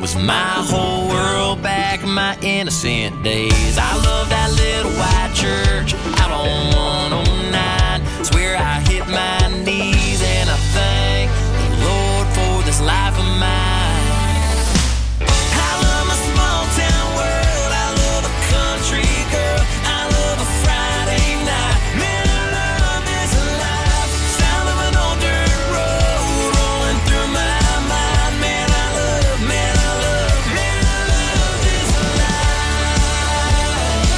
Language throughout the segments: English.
was my whole world back in my innocent days. I love that little white church out on 109. It's where I hit my knees and I thank the Lord for this life of mine. I love my small town world. I love a country girl. I love a Friday night. Man, I love this life. Sound of an old dirt road rolling through my mind. Man, I love this life.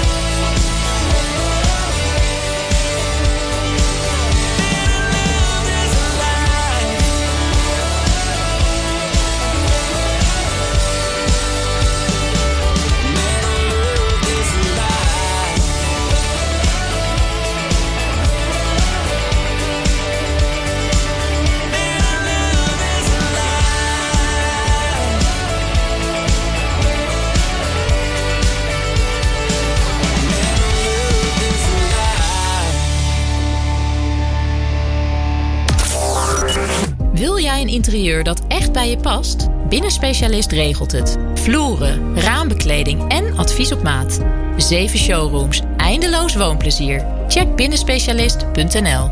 Wil jij een interieur dat echt bij je past? Binnenspecialist regelt het. Vloeren, raambekleding en advies op maat. 7 showrooms, eindeloos woonplezier. Check binnenspecialist.nl.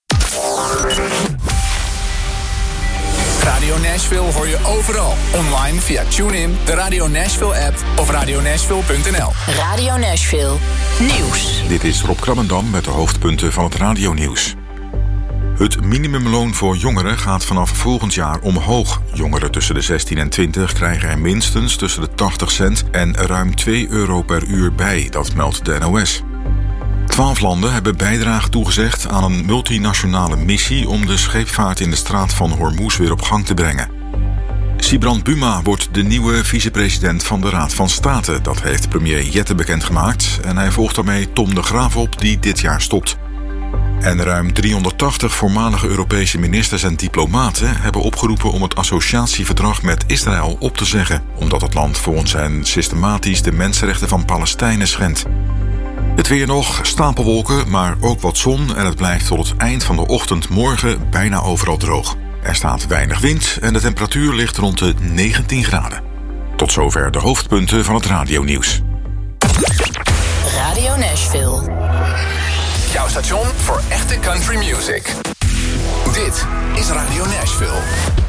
Radio Nashville hoor je overal. Online via TuneIn, de Radio Nashville app of radionashville.nl. Radio Nashville. Nieuws. Dit is Rob Krabbendam met de hoofdpunten van het radionieuws. Het minimumloon voor jongeren gaat vanaf volgend jaar omhoog. Jongeren tussen de 16 en 20 krijgen er minstens tussen de 80 cent en ruim €2 per uur bij, dat meldt de NOS. 12 landen hebben bijdrage toegezegd aan een multinationale missie om de scheepvaart in de straat van Hormuz weer op gang te brengen. Sibrand Buma wordt de nieuwe vicepresident van de Raad van State. Dat heeft premier Jette bekendgemaakt en hij volgt daarmee Tom de Graaf op die dit jaar stopt. En ruim 380 voormalige Europese ministers en diplomaten hebben opgeroepen om het associatieverdrag met Israël op te zeggen, omdat het land volgens hen systematisch de mensenrechten van Palestijnen schendt. Het weer nog, stapelwolken, maar ook wat zon en het blijft tot het eind van de ochtend morgen bijna overal droog. Er staat weinig wind en de temperatuur ligt rond de 19 graden. Tot zover de hoofdpunten van het radionieuws. Radio Nashville. Jouw station voor echte country music. Dit is Radio Nashville.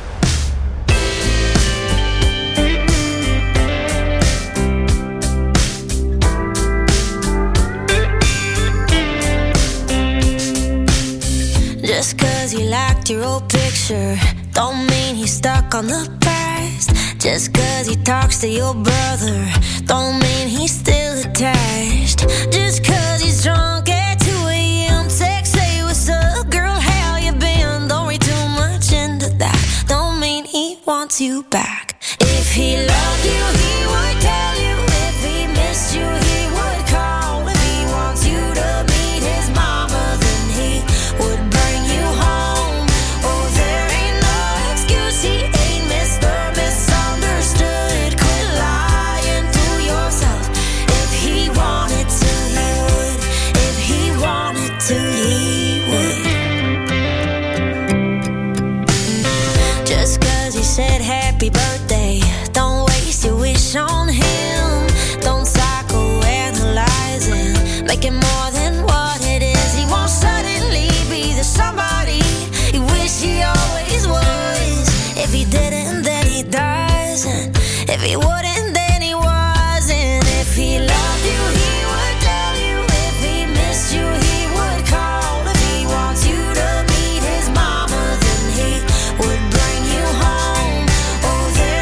Just 'cause he liked your old picture don't mean he's stuck on the past. Just 'cause he talks to your brother don't mean he's still attached. Just 'cause he's drunk at 2 a.m. text, say what's up, girl, how you been? Don't read too much into that. Don't mean he wants you back. If he loved you, he would tell you. If he missed you, he would call. If he wants you to meet his mama, then he would bring you home. Oh, there ain't no excuse, he ain't Mr. Misunderstood. Quit lying to yourself. If he wanted to, he would. If he wanted to, he would. Just 'cause he said happy birthday, don't waste your wish on him. Don't psychoanalyze him, make it more than what it is. He won't suddenly be the somebody he wish he always was. If he didn't, then he doesn't. If he wouldn't, then he wasn't. If he loved you, he would tell you. If he missed you, he would call. If he wants you to meet his mama, then he would bring you home. Oh, there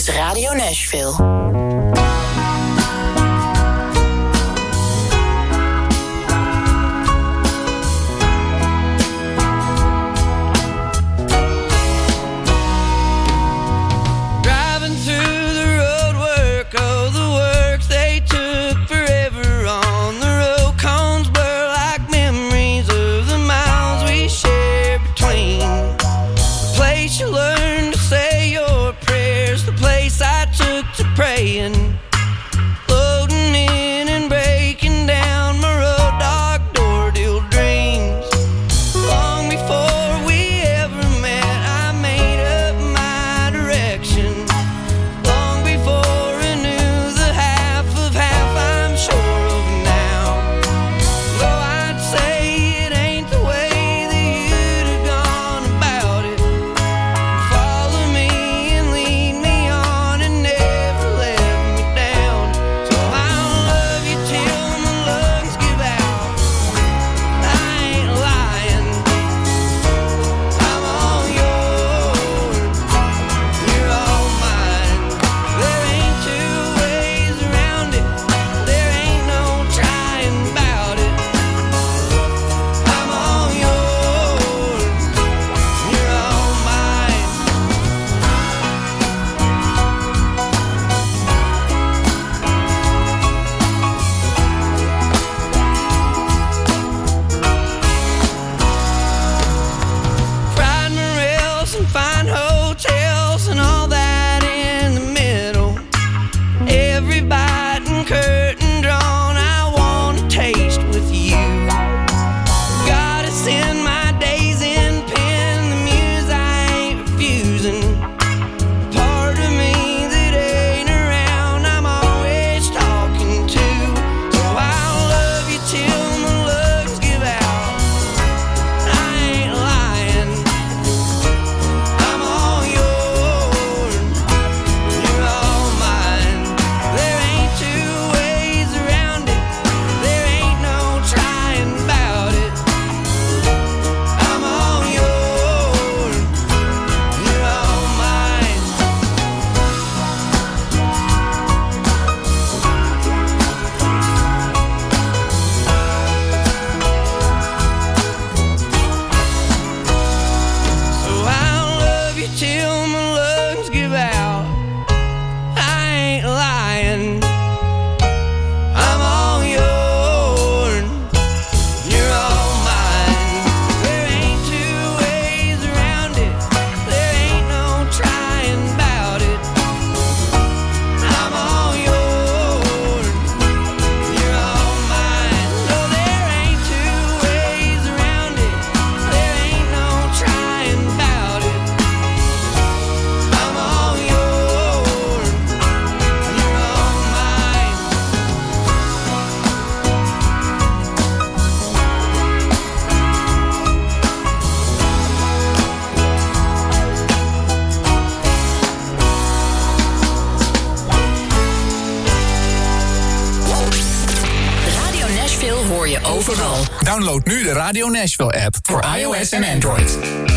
is Radio Nashville. Praying, loading in and breaking down my road dog door deal dreams. Long before we ever met, I made up my direction. Long before I knew the half of half I'm sure of now. Though I'd say it ain't the way that you'd have gone about it. Follow me and lead me on and never let me down. So I'll love you till my lungs give out. I ain't lying. I'm all yours. You're all mine. There ain't two ways around it. There ain't no trying about it. I'm all yours. You're all mine. Ride my rails and find hotels and all that in the middle. Every bite and curtain drawn I want to taste with you. Goddess in my days in pen, the muse I ain't refusing. Part of me that ain't around, I'm always talking to. So I'll love you till my lungs give out. I ain't lying. I'm all yours. You're all mine. There ain't two ways around it. There ain't no trying about it. I'm all yours. You're all mine. So I'll love you till my lungs give out. I ain't lying. I'm all yours. You're all mine. There ain't two ways around it. There ain't no trying about it. I'm all yours. You're all mine. No, there ain't two ways around it. There ain't no trying about it. I'm all yours. You're all mine. Radio Nashville hoor je overal. Download nu de Radio Nashville app voor iOS en Android.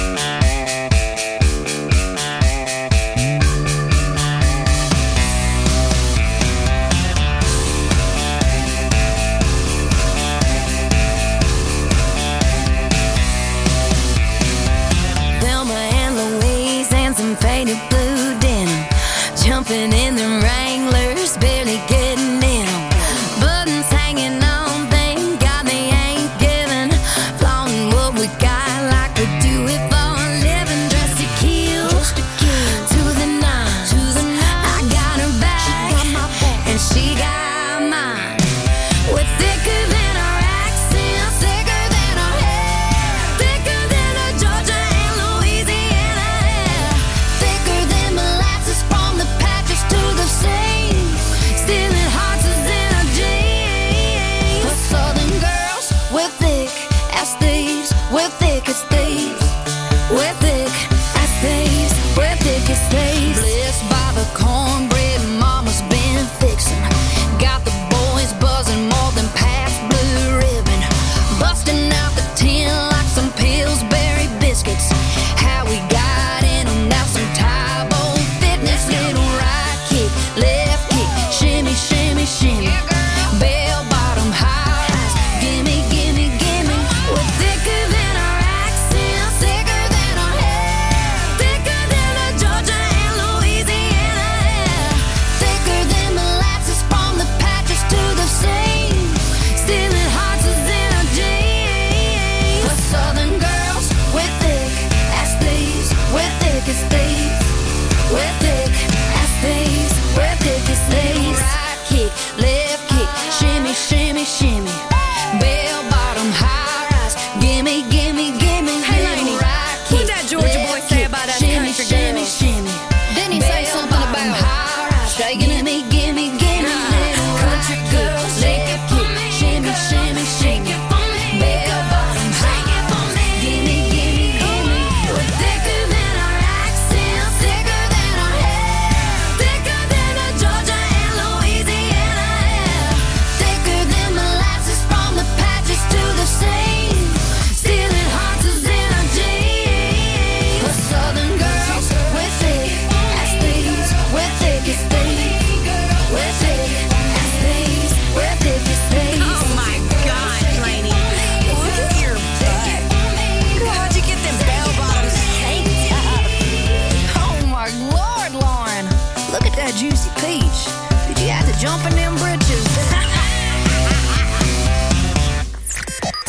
Thelma and Louise and some faded blue denim. Jumping in the Wranglers, barely getting in 'em. Buttons hanging on, thank God they ain't giving. Flaunting what we got like we do it for a living. Dressed to kill, to the nine. I got her back, and she got mine. We're thicker than our accents, thicker than our hair, thicker than a Georgia and Louisiana hair, thicker than molasses from the patches to the sea, stealing hearts is in our jeans. We're Southern girls, we're thick as thieves, we're thick as thieves, we're thick as thieves, we're thick as thieves. Blessed by the cornbread mama's been fixing, got the boys buzzing more than past blue ribbon, busting out the tin like some Pillsbury biscuits. How we got in 'em, that's some Tybo fitness, little ride.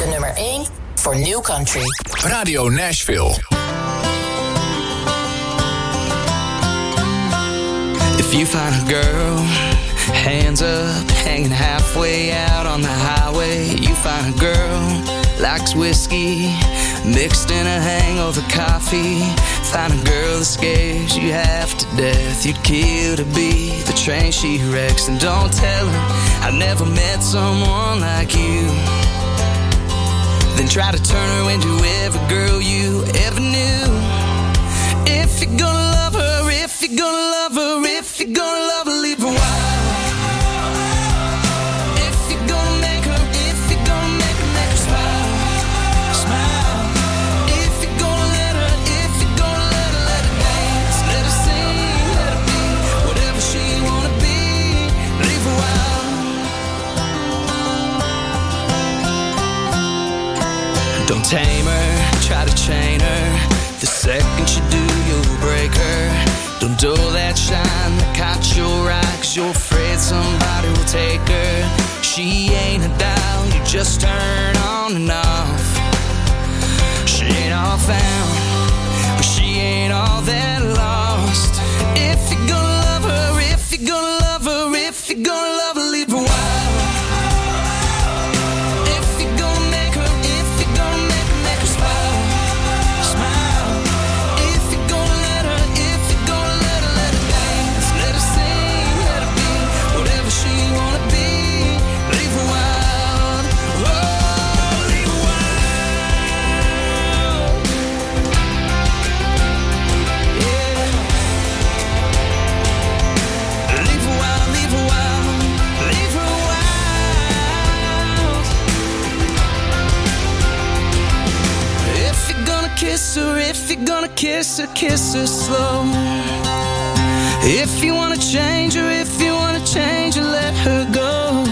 De nummer 1 voor New Country. Radio Nashville. If you find a girl, hands up, hanging halfway out on the highway. You find a girl, likes whiskey, mixed in a hangover coffee. Find a girl that scares you half to death. You'd kill to be the train she wrecks. And don't tell her I never met someone like you. Then try to turn her into every girl you ever knew. If you're gonna love her, if you're gonna love her, if you're gonna love her, leave her wild. If you're gonna make her, if you're gonna make her smile, smile. If you're gonna let her, if you're gonna let her dance, let her sing, let her be whatever she wanna be, leave her wild. Don't tame her, try to chain her. The second you do, you'll break her. Don't dull that shine that caught your eye, 'cause you're afraid somebody will take her. She ain't a dial you just turn on and off. She ain't all found, but she ain't all that lost. If you're gonna love her, if you're gonna love her, if you're gonna love her, leave her wild. If you're gonna make her, if you're gonna make her smile, smile. If you're gonna let her, if you're gonna let her dance, let her sing, let her be whatever she wanna be, leave her wild. Oh, leave her wild. Yeah. Leave her wild, leave her wild, leave her wild. If you're gonna kiss her, if you're gonna kiss her slow. If you wanna change her, if you wanna change her, let her go.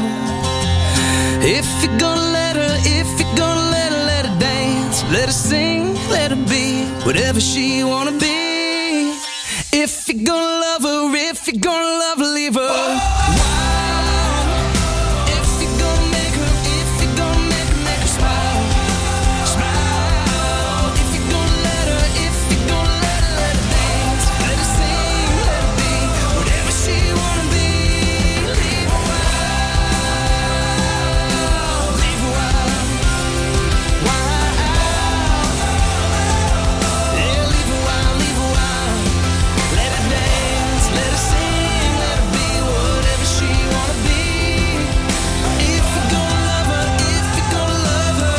If you're gonna let her, if you're gonna let her dance, let her sing, let her be whatever she wanna be. If you're gonna love her, if you're gonna love her, leave her wild. If you're gonna make her, if you're gonna make her smile, smile. If you're gonna let her, if you're gonna let her dance, let her sing, let her be whatever she wanna be, leave her wild, leave her wild, wild. Yeah, leave her wild, leave her wild. Let her dance, let her sing, let her be whatever she wanna be. If you're gonna love her, if you're gonna love her,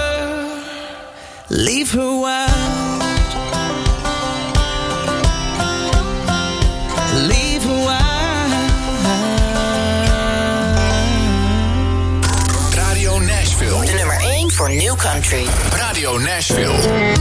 leave her wild. Leave her wild. Radio Nashville. De nummer 1 voor New Country. Radio Nashville.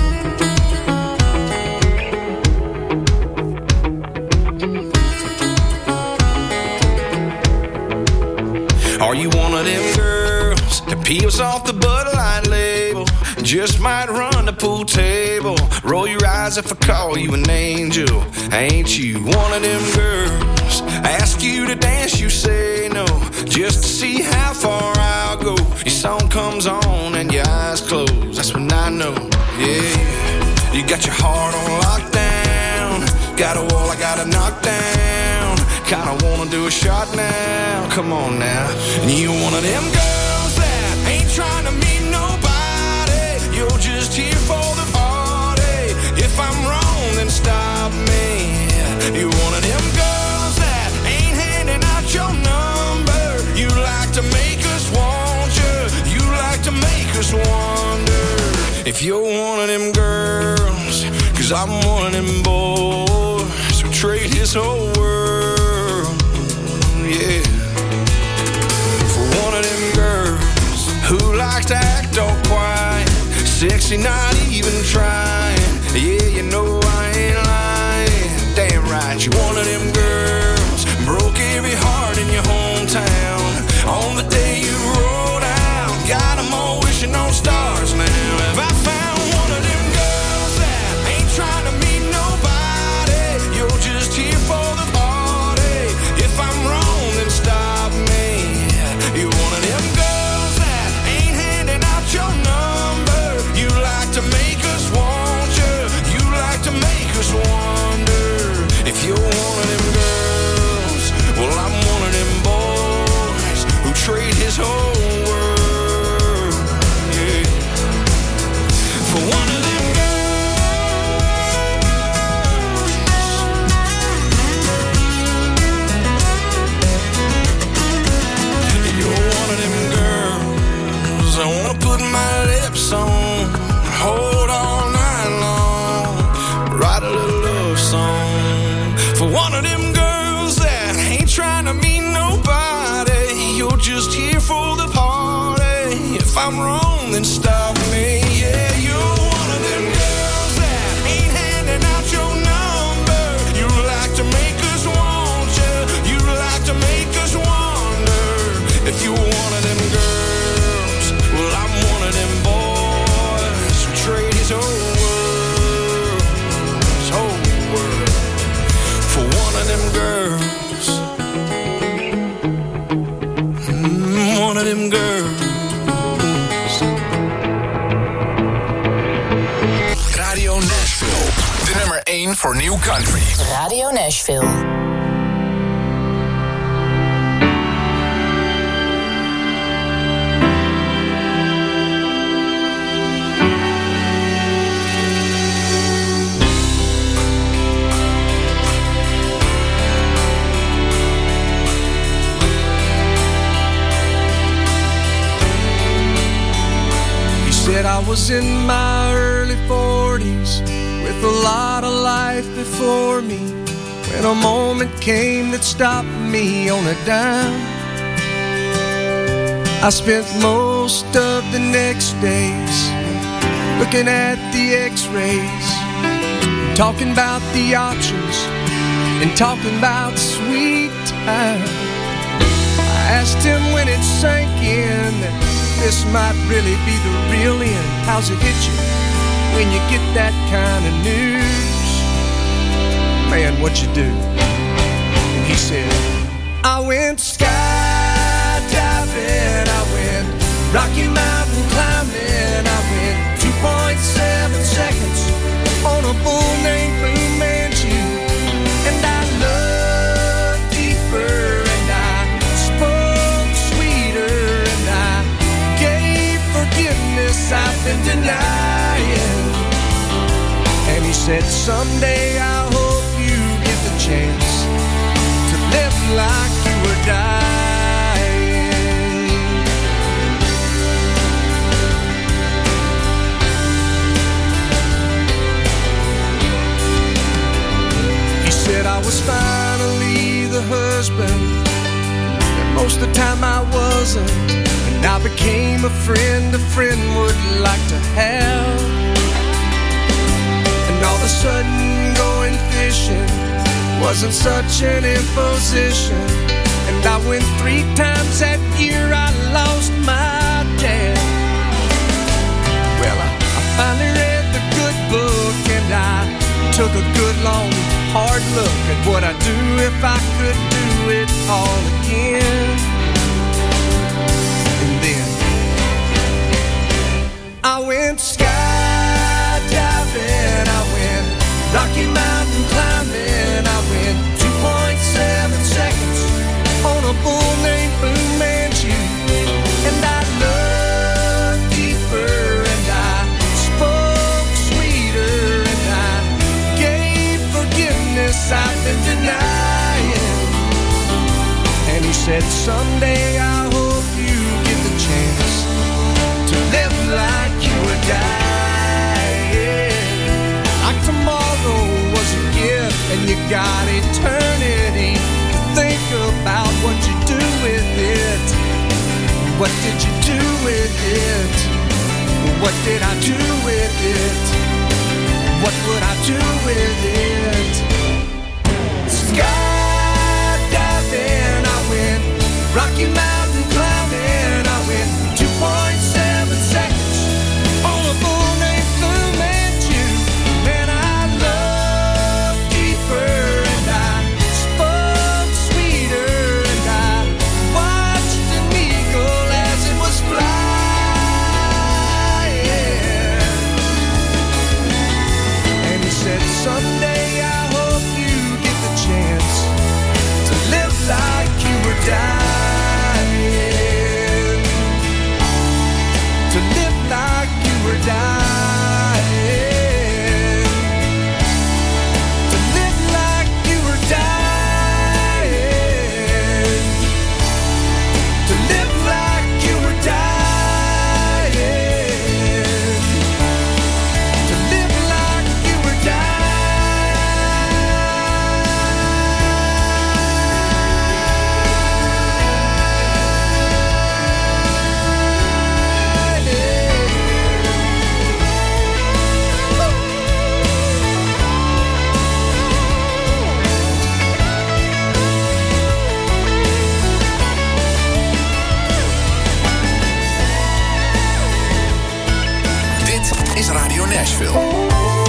Are you one of them girls that peels off the Bud Light label? Just might run the pool table. Roll your eyes if I call you an angel. Ain't you one of them girls? Ask you to dance, you say no. Just to see how far I'll go. Your song comes on and your eyes close. That's when I know, yeah. You got your heart on lockdown. Got a wall I gotta knock down. Kinda wanna do a shot now. Come on now. And you one of them girls that ain't trying to meet nobody. You're just here for the party. If I'm wrong, then stop me. You're one of them girls that ain't handing out your number. You like to make us want you. You like to make us wonder if you're one of them girls. 'Cause I'm one of them boys who trade his whole world, yeah, for one of them girls who likes to act all quiet, sexy, not even trying. Yeah, you know I ain't lying. Damn right, you're one of them girls broke every heart in your hometown on the day you rolled out. Got 'em all wishing on stars now. Have I found one of them girls that ain't trying to meet nobody? You're just here for the party. If I'm wrong, then stop me. You're one of them girls that ain't handing out your number. put my lips on, hold all night long, write a little love song for one of them girls that ain't trying to meet nobody. You're just here for the party. If I'm wrong, then stop me. Yeah, you're one of them girls that ain't handing out your number. You like to make us want you. You like to make us wonder. If you're one of them girls, well, I'm one of them boys who trade his whole world for one of them girls. One of them girls. Radio Nashville, de nummer 1 voor New Country. Radio Nashville. Said I was in my early 40s with a lot of life before me, when a moment came that stopped me on a dime. I spent most of the next days looking at the x-rays, talking about the options and talking about sweet time. I asked him when it sank in that this might really be the real end. How's it hit you when you get that kind of news? Man, what you do? And he said, I went skydiving, I went Rocky Mountain climbing, I went 2.7 seconds on a bull named Blue Manchu, and I looked deeper and I spoke sweeter and I gave forgiveness I've been denying. And he said, someday I hope you get the chance to live like you were dying. He said I was finally the husband that most of the time I wasn't, and I became a friend would like to have. And all of a sudden going fishing wasn't such an imposition, and I went 3 times that year. I lost my dad. Well, I finally read the good book, and I took a good long hard look at what I'd do if I could do it all again. And then I went skydiving, I went Rocky Mountain climbing, I went 2.7 seconds on a bull named Blue Manchu, and I looked deeper and I spoke sweeter and I gave forgiveness I've been denying. And he said, someday I hope you get the chance to live like you were dying. Like tomorrow was a gift and you got eternity to think about what you do with it. What did you do with it? What did I do with it? What would I do with it? Skydiving, I went Rocky Mountain climbing, I went 2.7 seconds on a bull named Blue Manchu. Man, I looked deeper and I spoke sweeter and I watched an eagle as it was flying. And he said, someday I hope you get the chance to live like you were dying. is Radio Nashville.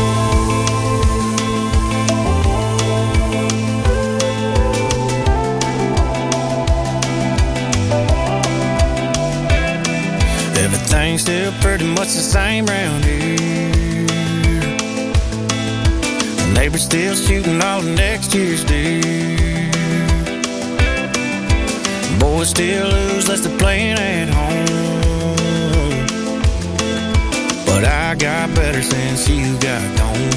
Everything's still pretty much the same round here. The neighbor's still shooting all the next year's deer. Boys still lose less than playing at home. But I got better since you got gone.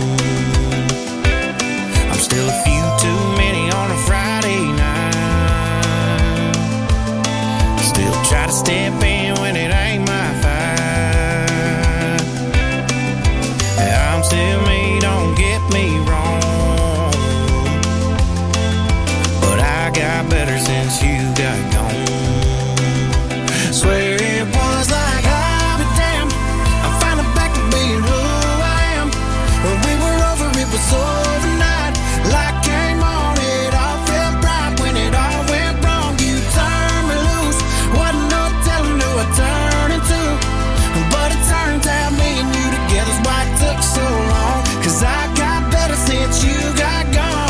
I'm still a few too many on a Friday night. Still try to step in when it ain't my fight. I'm still me, don't get me wrong. But I got better since you got gone. Swear it was like I'll be damned, I'm finally back to being who I am. When we were over, it was overnight. Light came on, it all felt bright. When it all went wrong, you turned me loose. Wasn't no telling who I turned into. But it turns out me and you together's why it took so long. 'Cause I got better since you got gone.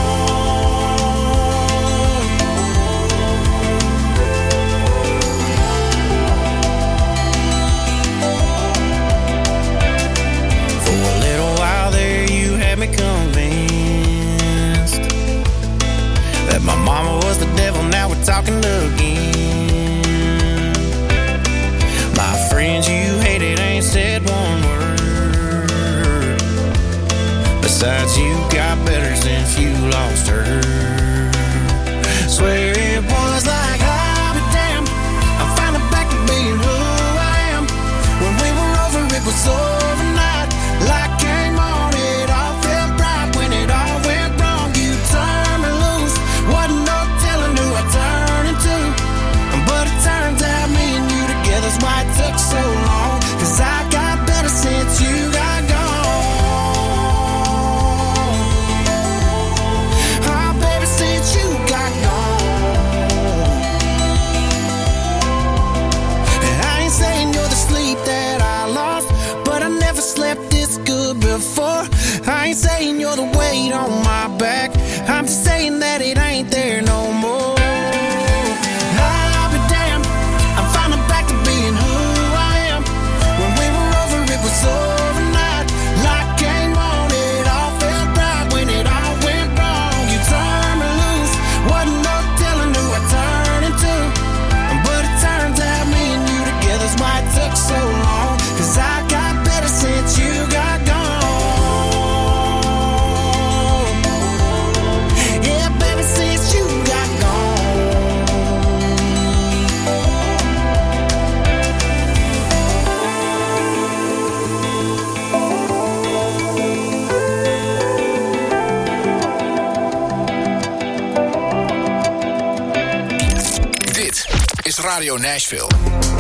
For a little while there you had me convinced that my mama was the devil, now we're talking again. My friends you hated ain't said one word. Besides, you got better since you lost her. Swear it was like I'll be damned, I'm finally back to being who I am. When we were over, it was overnight. Light came on, it all felt bright. When it all went wrong, you turned me loose. Wasn't no telling who I turned into. But it turns out me and you together's why it took so long. 'Cause I got better since you got gone. Oh, baby, since you got gone. And I ain't saying you're the sleep that I lost, but I never slept this good before. I ain't saying you're the weight on my back, I'm just saying that it ain't there no more. I'll be damned, I'm finally back to being who I am. When we were over, it was overnight. Light came on, it all felt bright. When it all went wrong, you turned me loose. Wasn't no telling who I turned into. But it turns out me and you together's why it took so long. 'Cause I got better since you got gone. Yeah, baby, since you got gone. Dit is Radio Nashville.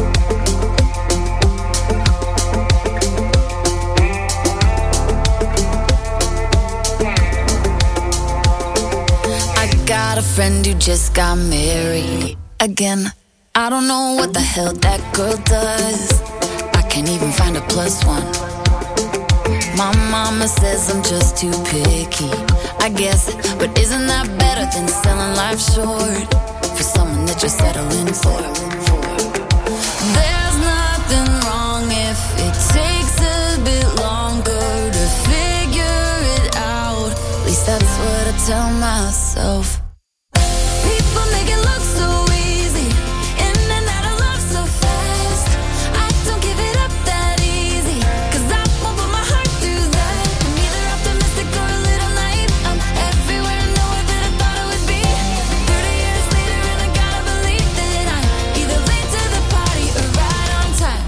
I got a friend who just got married again. I don't know what the hell that girl does. I can't even find a +1. My mama says I'm just too picky, I guess. But isn't that better than selling life short for someone that you're settling for? There's nothing wrong if it takes a bit longer to figure it out. At least that's what I tell myself. People make it look so easy, in and out of love so fast. I don't give it up that easy, 'cause I won't put my heart through that. I'm either optimistic or a little naive. I'm everywhere and nowhere that I thought I would be. 30 years later and I gotta believe that I'm either late to the party or right on time.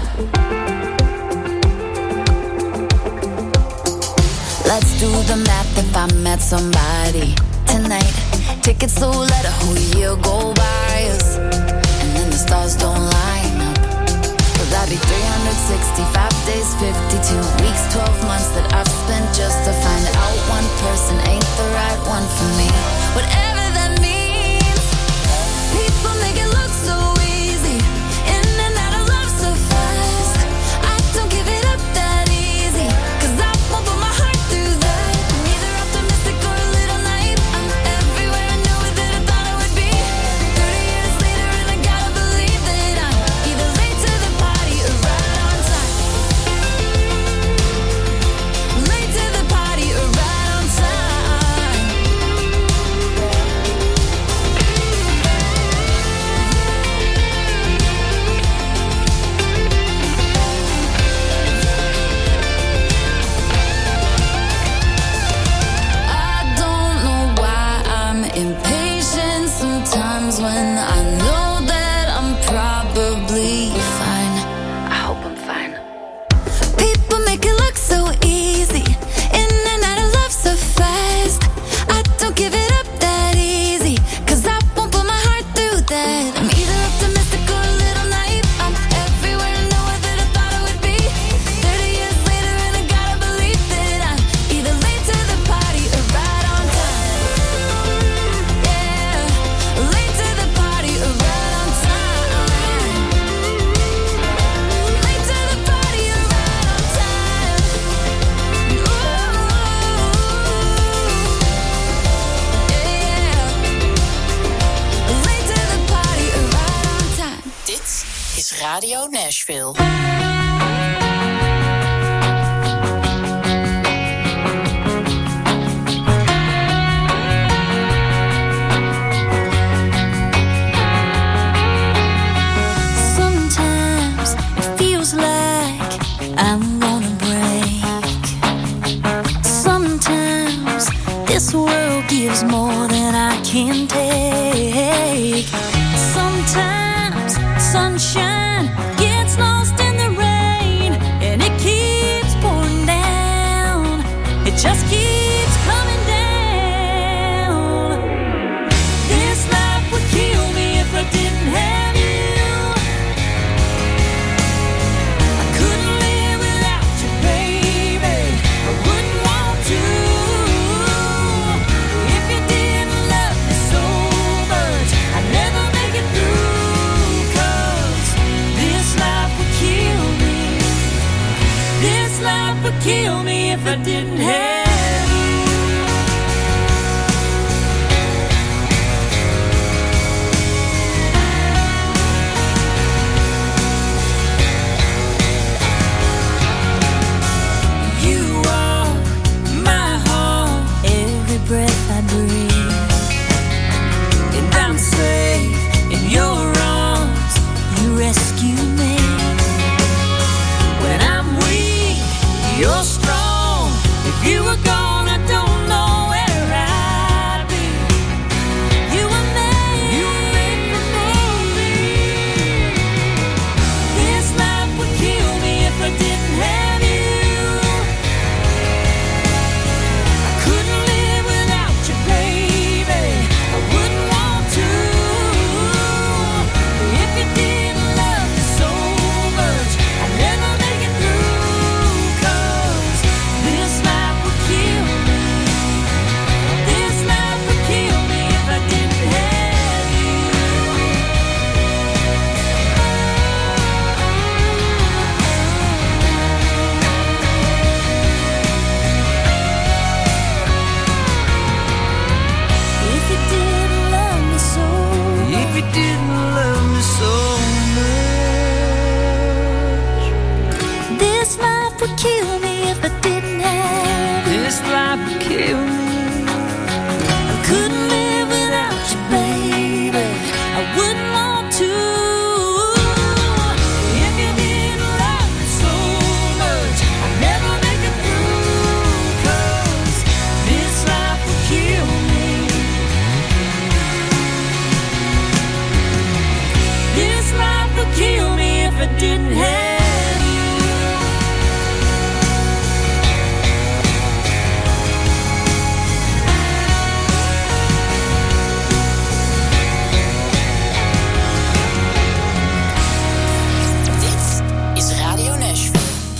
Let's do the math if I met somebody tonight. Tickets so let a whole year go by us, and then the stars don't line up. Well, that'd be 365 days, 52 weeks, 12 months that I've spent just to find out one person ain't the right one for me. Whatever that means. People make it look so easy, in and out of love so fast. I don't give it up that Nashville. Sometimes it feels like I'm gonna break. Sometimes this world gives more than I can take. Sometimes sunshine gets lost in the rain, and it keeps pouring down. It just keeps coming down. This life would kill me if I didn't have you. I couldn't live without you, baby. I wouldn't want to. If you didn't love me so much, I'd never make it through. 'Cause this life would kill me. This life would kill me if I didn't have you. You are my heart, every breath I breathe. And I'm safe in your arms, you rescue me. When I'm weak, you're strong. If you were gone, I don't know where I'd be. You were made for me. This life would kill me if I didn't have you. I couldn't live without you, baby. I wouldn't want to. If you didn't love me so much, I'd never make it through. 'Cause this life would kill me. This life would kill me if I didn't have you. If you didn't love me so, if you didn't love me so much, this life would kill me if I didn't have you. This life would kill me. I couldn't live without you, baby. I wouldn't want to. If you didn't love me so much, I'd never make it through. 'Cause this life would kill me. This life would kill me if I didn't have you. Dit is Radio Nashville.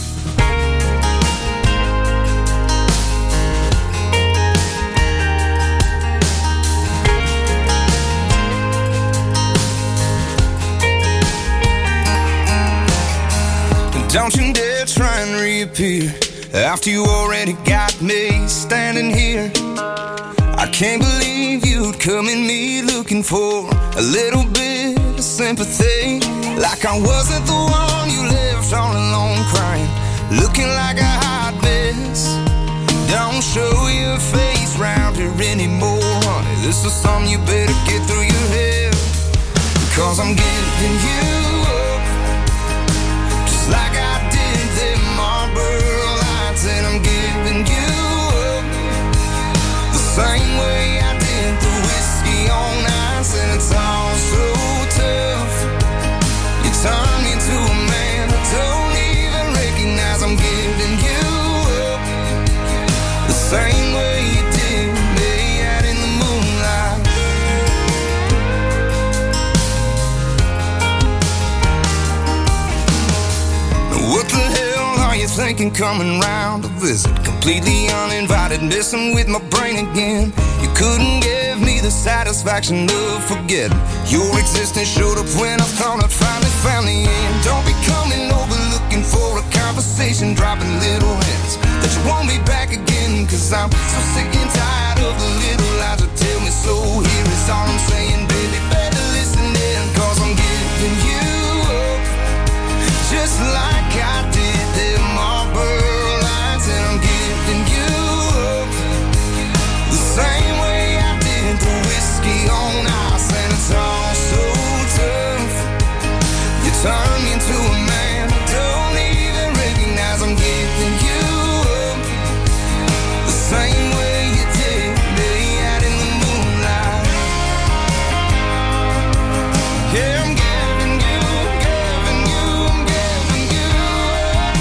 Don't you dare try and reappear after you already got me standing here. I can't believe you'd come in me looking for a little bit of sympathy. Like I wasn't the one you left all alone crying, looking like a hot mess. Don't show your face round here anymore, honey. This is something you better get through your head. Because I'm giving you up, just like I did them Marlboro Lights. And I'm giving you up the same way I did the whiskey on ice. And it's all so tough. You turn me to a man I don't even recognize. I'm giving you up the same way you did me out in the moonlight. What the hell are you thinking coming round to visit? Completely uninvited, messing with my brain again. You couldn't give me the satisfaction of forgetting your existence showed up when I thought I'd finally found the end. Don't be coming over looking for a conversation, dropping little hints that you want me back again. 'Cause I'm so sick and tired of the little lies that tell me so. Here is all I'm saying, baby, better listen in. 'Cause I'm giving you up, just like I did them Marlboro Lights, and I'm giving you up the same way I did the whiskey on ice, and it's all so tough. You turn me into a man I don't even recognize. I'm giving you up the same way you did me out in the moonlight. Yeah, I'm giving you up.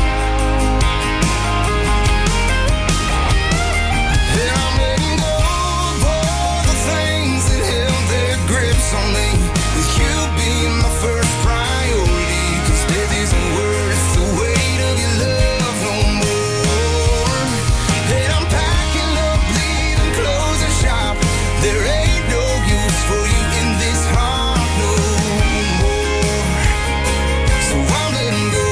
And I'm letting go of all the things that held their grips on me, with you being my first priority, 'cause death isn't worth the weight of your love no more. And I'm packing up, leaving, closing shop. There ain't no use for you in this heart no more. So I'm letting go,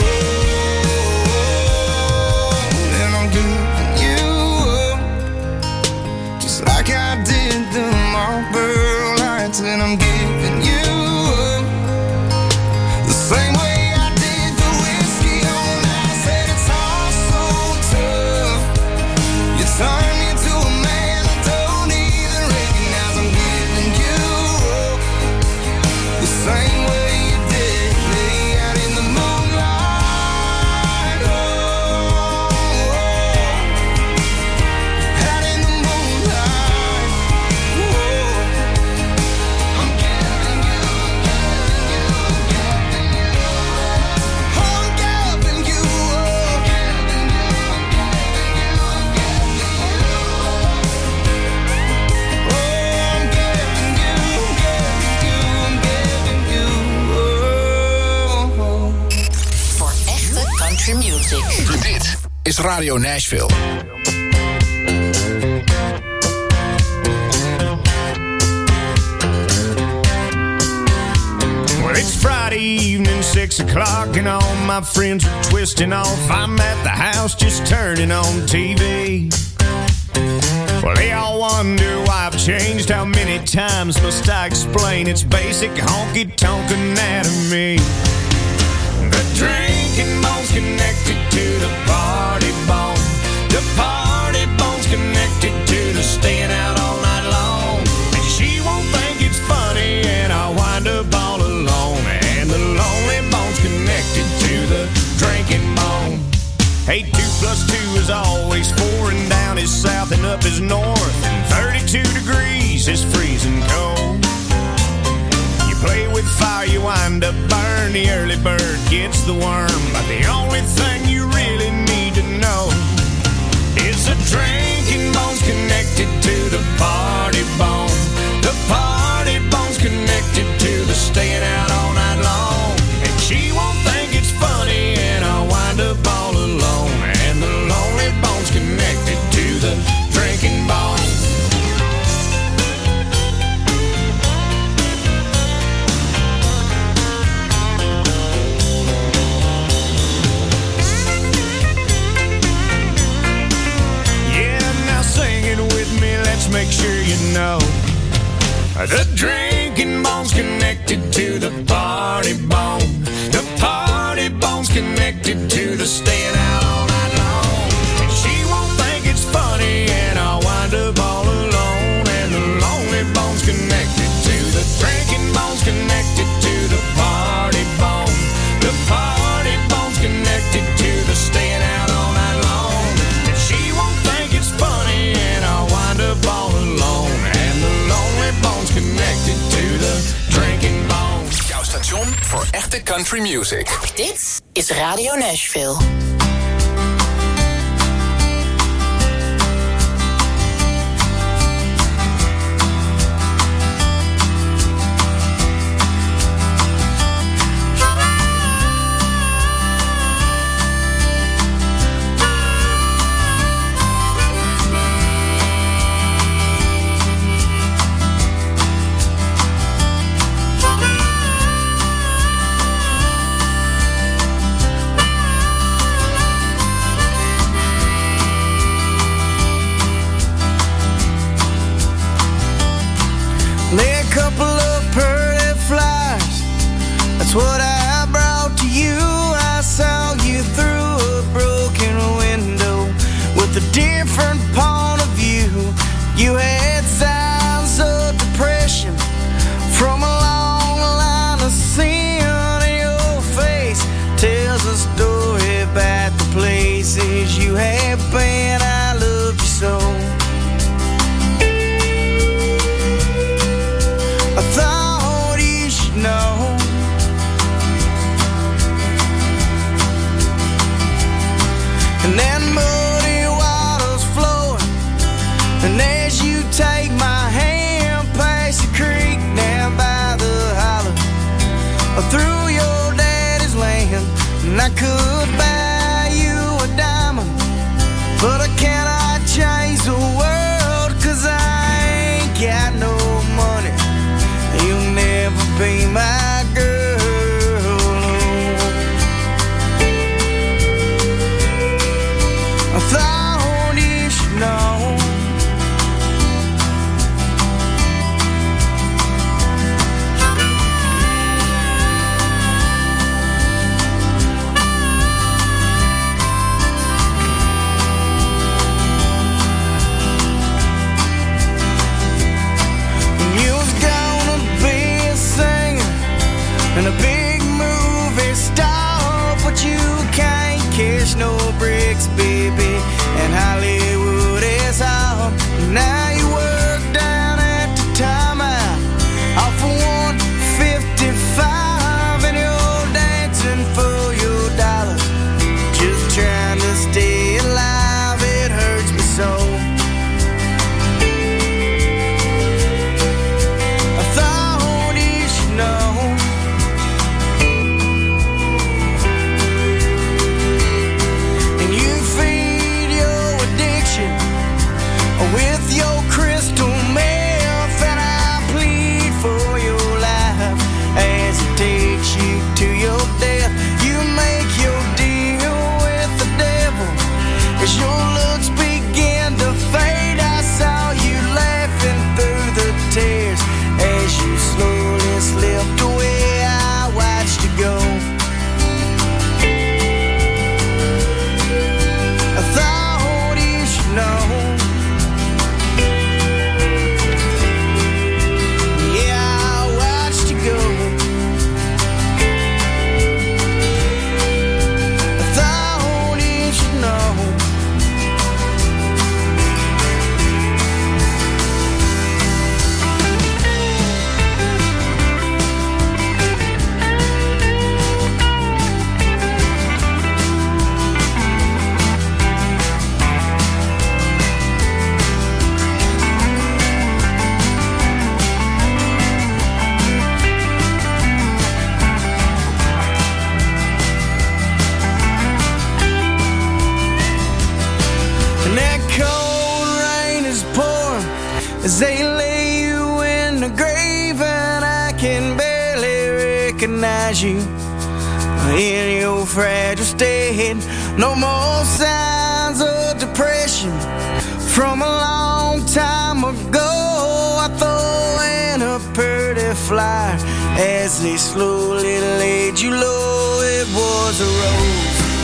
and I'm giving you up, just like I did the Marlboro Lights, and I'm giving you up the same way I did the whiskey on ice, and it's all so tough. You turn me into a man I don't even recognize. I'm giving you up the same way you did me out in the moonlight. Out in the moonlight. I'm giving you Voor echte country music. Dit is Radio Nashville. Well, it's Friday evening, 6 o'clock, and all my friends are twisting off. I'm at the house just turning on TV. Well, they all wonder why I've changed. How many times must I explain? It's basic honky-tonk anatomy. The drinking bone's connected to the party bone. The party bone's connected to the staying out all night long. And she won't think it's funny, and I'll wind up all alone. And the lonely bone's connected to the drinking bone. Hey, 2 + 2 is always 4, and down is south and up is north, and 32 degrees is freezing cold. You play with fire, you wind up burn. The early bird gets the worm, but the only thing you really need to know is the drinking bone's connected to the party bone. The party bone's connected to the staying out all night long. And she won't think it's funny, and I'll wind up all alone. And the lonely bone's connected to the drinking bone. Make sure you know the drinking bone's connected to the party bone. The party bone's connected to the staying out all night long. And she won't think it's funny, and I'll wind up all alone. And the lonely bone's connected to the drinking bone's connected to the party bone. The party bone's connected to the staying out all night long. And she won't think it's funny, and I'll wind up all alone. And the lonely bone's connected to the drinking bone. Jouw station voor echte country music. Dit is Radio Nashville. happen, I love you so. I thought you should know. And then muddy water's flowing, and as you take my hand past the creek down by the holler, through your daddy's land, and I could buy you a diamond, but I cannot change the world, 'cause I ain't got no money. You'll never be my girl. I thought you should know. And a big movie star, but you can't cash no bricks, baby. And Hollywood is all. Now you work down at the time out, off for 155, and you're dancing for your dollars, just trying to stay alive. It hurts me so. I thought you should know. With your crystal meth, and I plead for your life as it takes you to your death. You make your deal with the devil as your looks begin to fade. I saw you laughing through the tears as you slowly slipped away. I watched you go. I thought you should know. As they lay you in the grave, and I can barely recognize you in your fragile state. No more signs of depression from a long time ago. I throw in a pretty flyer as they slowly laid you low. It was a rose.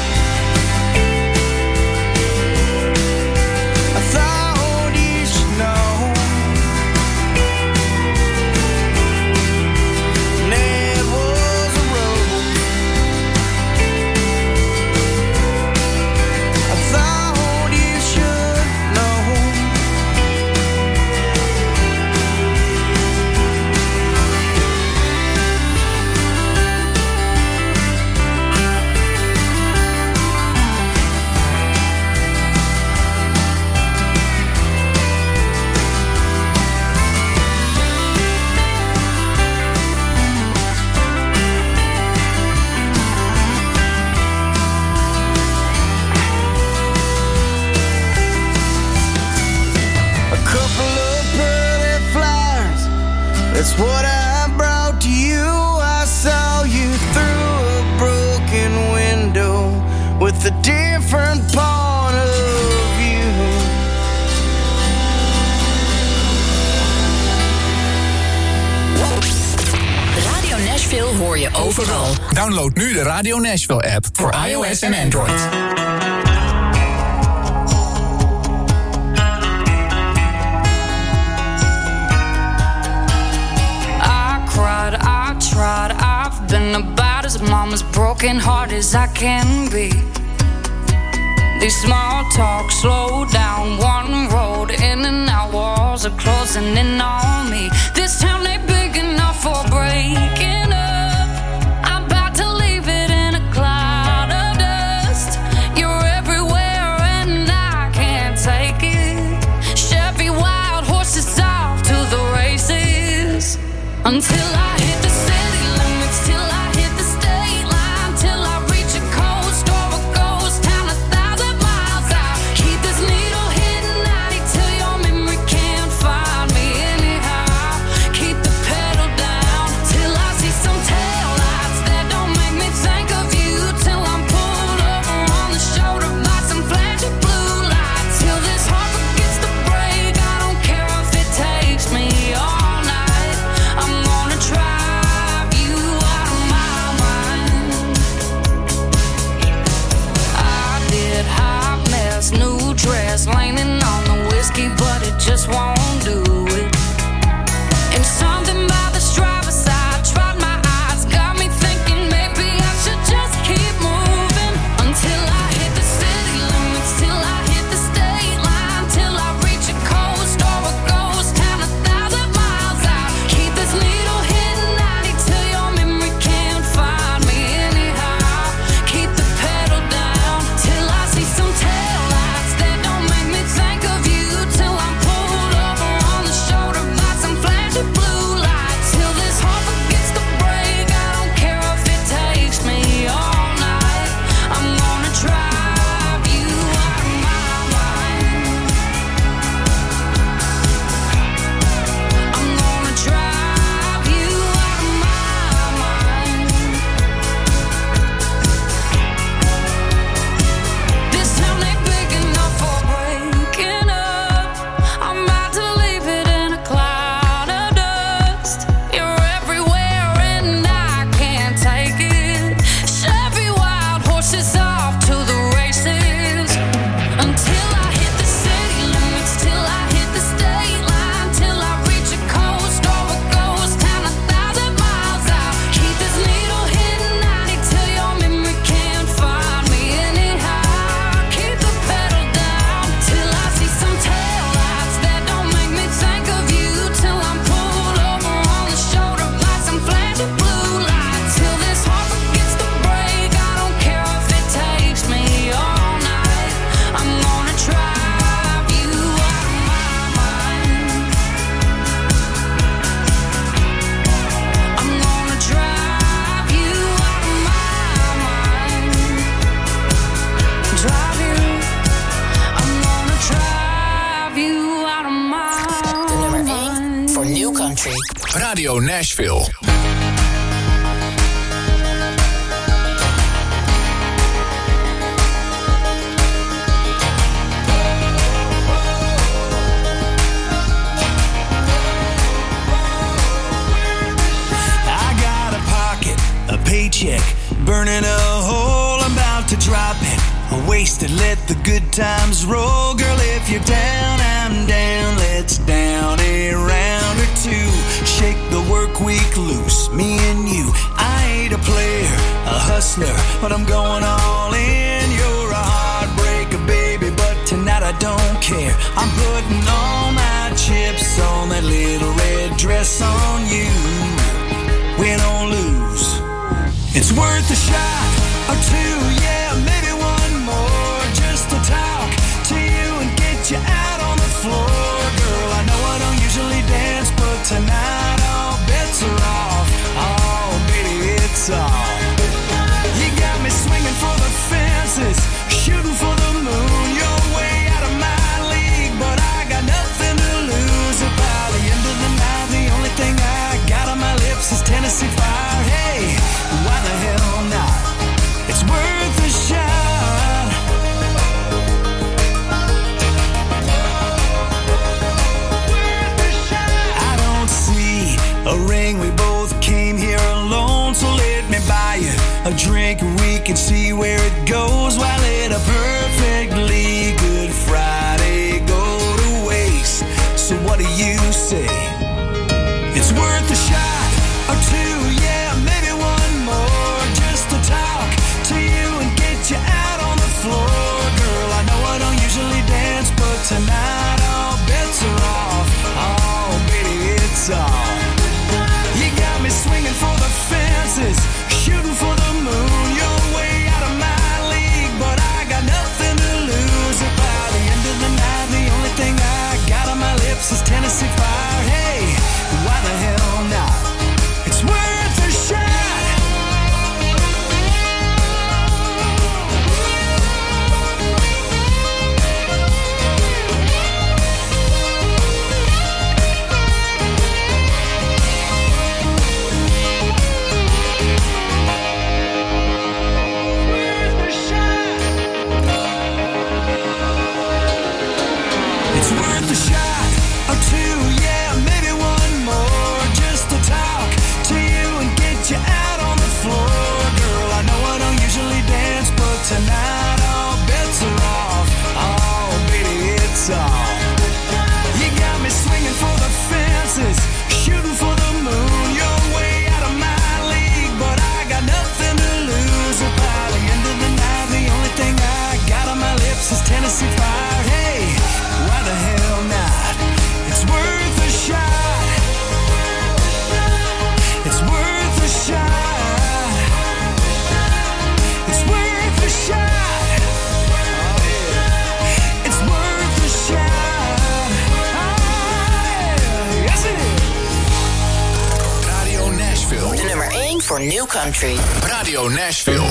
That's what I brought to you. I saw you through a broken window with a different point of view. Radio Nashville hoor je overal. Download nu de Radio Nashville app voor iOS en Android. I've been about as mama's broken heart as I can be. This small talk, slow down, one road, in and out, walls are closing in on me. This town ain't big enough for breaking up. I'm about to leave it in a cloud of dust. You're everywhere and I can't take it. Chevy wild horses off to the races. Until I hit the city limits, till I hit the state line, till I reach a coast or a ghost town 1,000 miles out. Keep this needle hitting 90 till your memory can't find me anyhow. Keep the pedal down till I see some taillights that don't make me think of you. Till I'm pulled over on the shoulder by some flashing blue lights. Till this heart forgets to break. I don't care if it takes me all night. I'm gonna drive you out of my mind. I did hot mess, new dress, leaning on the whiskey, but it just won't do it. And something about the driver's side tried my eyes, got me thinking maybe I should just keep moving. Until I hit the city limits, till I hit the state line, till I reach a coast or a ghost town 1,000 miles out. Keep this needle hitting 90 till your memory can't find me anyhow. Keep the pedal down till I see some taillights that don't make me think of you. Till I'm pulled over on the shoulder by some flashing blue lights. Till this heart forgets to break. I don't care if it takes me all night. I'm gonna drive you out of my mind. I'm gonna drive you out of my mind. This town ain't big enough for breaking up. I'm about to leave it in a cloud of dust. You're everywhere and I can't take it. Chevy wild horses off to the races. Until I hit the city limits, till I hit the state line, till I reach a coast or a ghost town 1,000 miles out. Keep this needle hitting 90 till your memory can't find me anyhow. Keep the pedal down till I see some taillights that don't make me think of you. Till I'm pulled over on the shoulder by some flashing blue lights. Till this heart forgets to break. I don't care if it takes me all night. I'm gonna drive you out of my mind. I'm gonna drive you out of my mind. Drive you. I'm gonna drive you out of my Nummer 1 mind. voor New Country. Radio Nashville. I got a pocket, a paycheck, burning a hole, I'm about to drop it. Wasted, let the good times roll. Girl, if you're down, I'm down. Let's down a round or two. Shake the work week loose, me and you. I ain't a player, a hustler, but I'm going all in. You're a heartbreaker, baby, but tonight I don't care. I'm putting all my chips on that little red dress on you. Win or lose, it's worth a shot or two, yeah, maybe one more, just to talk to you and get you out on the floor. Girl, I know I don't usually dance, but tonight all bets are off. Oh, baby, it's off. You got me swinging for the fences, shooting for the moon. You're way out of my league, but I got nothing to lose. By the end of the night, the only thing I got on my lips is Tennessee Fire. Hey, why the hell not? It's worth for New Country. Radio Nashville.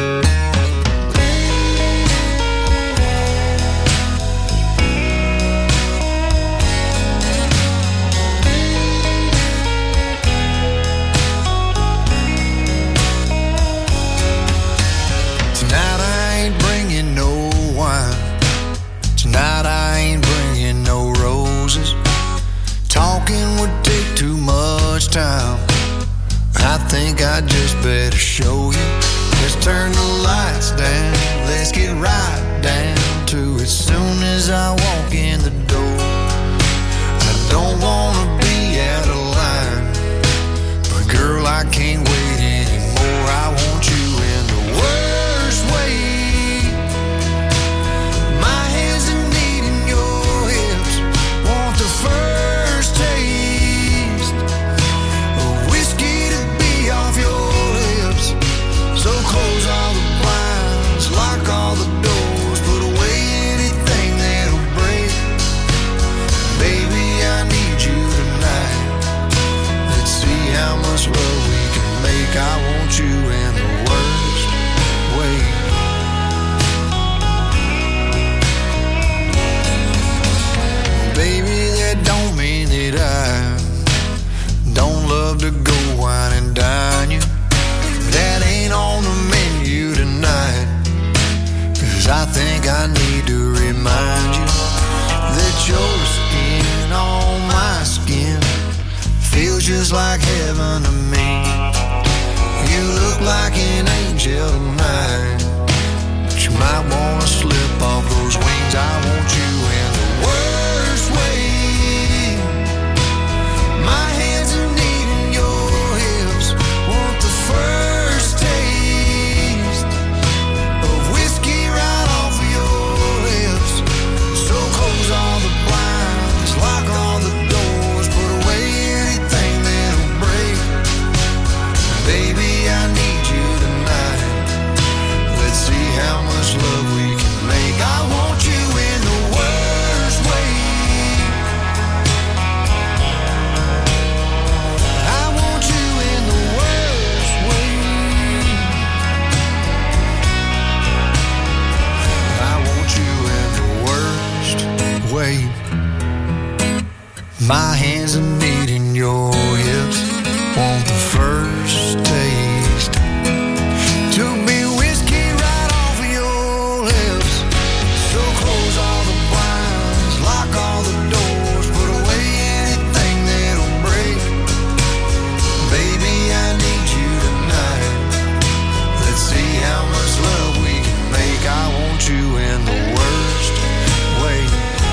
Tonight I ain't bringing no wine. Tonight I ain't bringing no roses. Talking would take too much time. I think I just better show you. Let's turn the lights down. Let's get right down to it. Soon as I walk in the door, I don't wanna be out of line, but girl, I can't wait anymore. I want you in the worst way. My hands are needing your hips. Want the first taste of whiskey to be off your lips. So close all the blinds, lock all the doors, put away anything that'll break. Baby, I need you tonight. Let's see how much love we can make. I want you in the worst way. Baby, that don't mean that I don't love to go wine and dine you. That ain't on the menu tonight. 'Cause I think I need to remind you that your skin on my skin feels just like heaven to me. You look like an angel tonight, but you might wanna slip off those wings. I want you in the worst way. My hands are needing your hips. Want the first taste of whiskey right off of your lips. So close all the blinds, lock all the doors, put away anything that'll break. Baby, I need you tonight. Let's see how much love we can make. I want you in the worst way. I want you in the worst way. I want you in the worst way. My hands are needing your hips. Want the first taste to be whiskey right off of your lips. So close all the blinds, lock all the doors, put away anything that'll break. Baby, I need you tonight. Let's see how much love we can make. I want you in the worst way.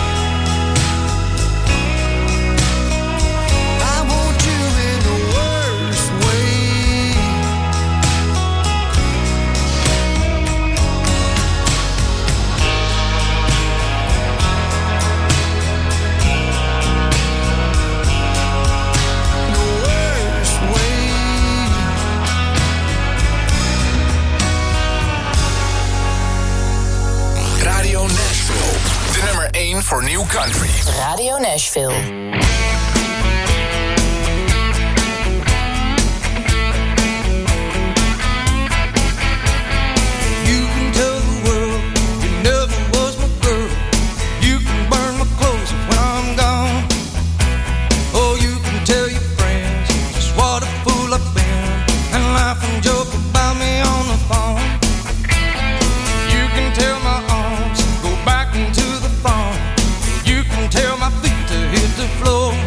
I want you in the worst way. The worst way. Radio Nashville. De nummer 1 voor New Country. Radio Nashville. You can tell the world you never was my girl. You can burn my clothes when I'm gone. Oh, you can tell your friends just what a fool I've been, and laugh and joke about me on the phone. You can tell my arms go back into the phone. You can tell my feet to hit the floor.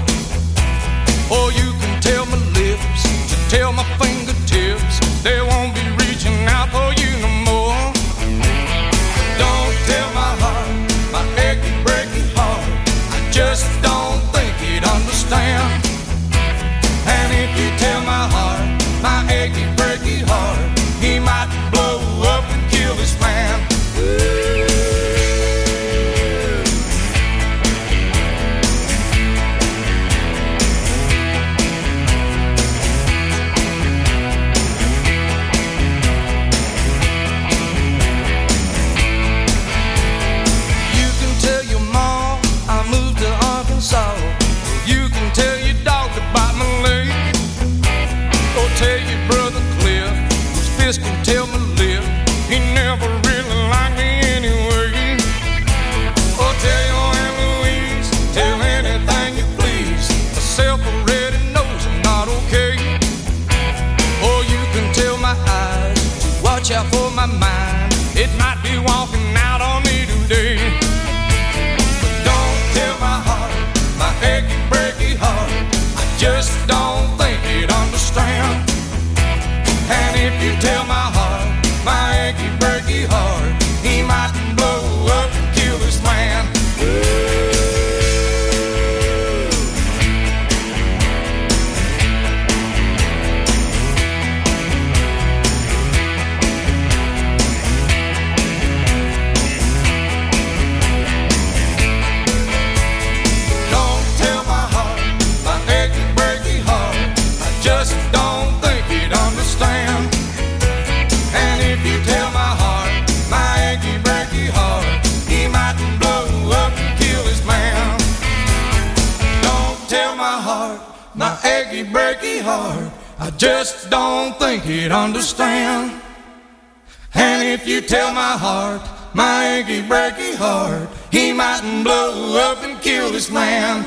achy, breaky heart, I just don't think he'd understand. And if you tell my heart, my achy, breaky heart, he mightn't blow up and kill this man.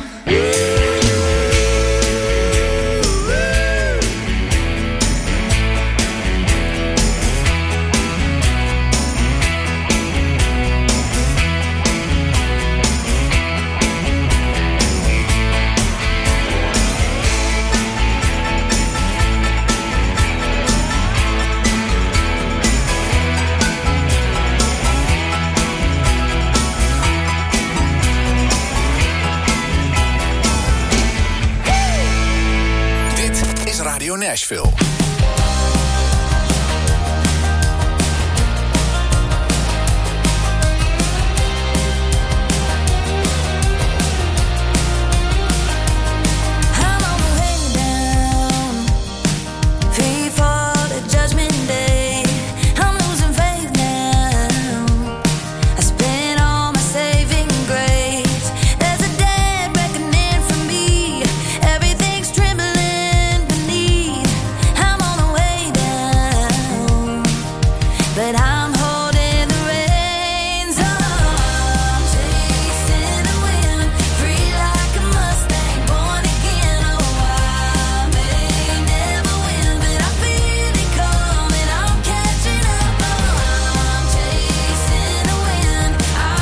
Radio Nashville.